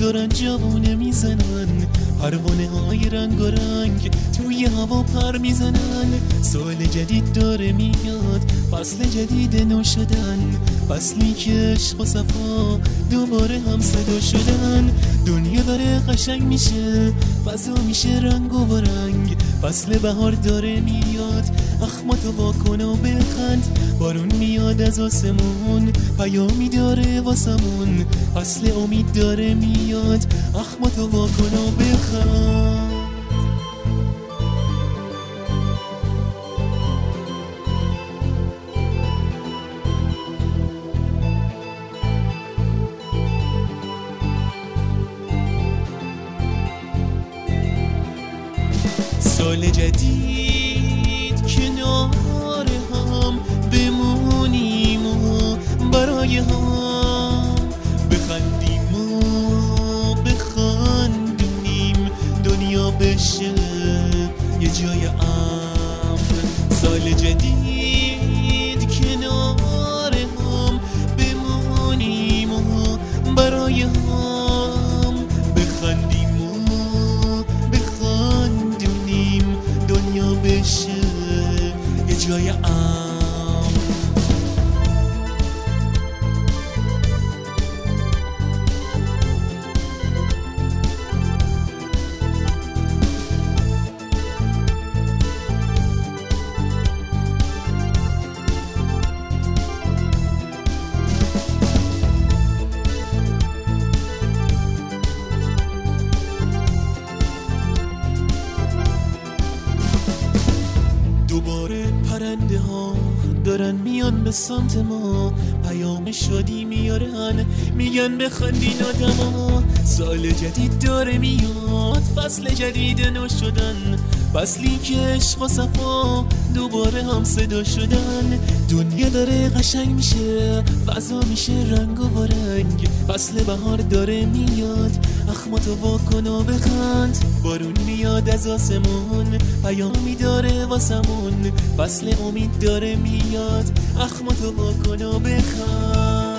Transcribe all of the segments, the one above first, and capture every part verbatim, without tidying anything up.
دارن جوونه میزنن، پروانه های رنگ و رنگ توی هوا پر میزنن. سال جدید داره میاد، فصل جدید نو شدن، فصلی که عشق و صفا دوباره هم صدا شدن. دنیا داره قشنگ میشه، فضا میشه رنگ و رنگ، فصل بهار داره میاد، اخماتو واکن و بخند. بارون میاد از آسمون، پیامی داره واسمون، فصل امید داره میاد، اخماتو واکن و بخند. سال جدید کنار هم بمونیم و برای هم بخندیم و بخندونیم، دنیا بشه یه جای امن. سال جدید کنار هم بمونیم و برای هم بخندیم و بخندونیم، دنیا بشه یه جای امن. دوباره پرنده ها دارن میان به سمت ما، پیام شادی میارن، میگن بخندین آدما. سال جدید داره میاد، فصل جدید نو شدن، فصلی که عشق و صفا دوباره هم صدا شدن. دنیا داره قشنگ میشه، فضا میشه رنگ و رنگ، فصل بهار داره میاد، اخماتو واکن و بخند. بارون میاد از آسمون، پیامی داره واسمون، فصل امید داره میاد، اخماتو واکن و بخند.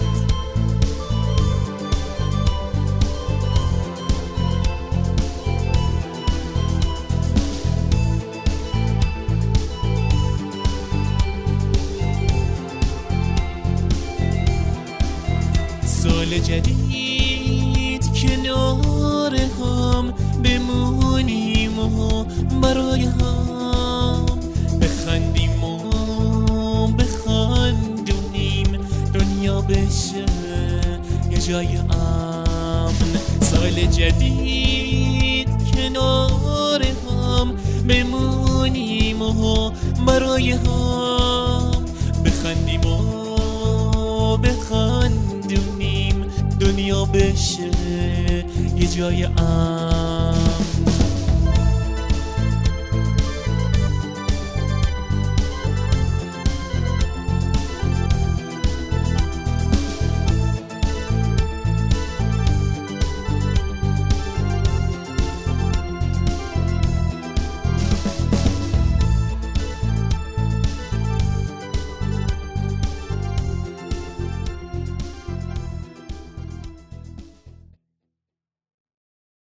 سال جدید کنار هم بمونیم و برای هم بخندیم و بخندونیم، دنیا بشه یه جای امن. سال جدید کنار هم بمونیم و برای هم بخندیم و بخندونیم، دنیا بشه یه جای امن.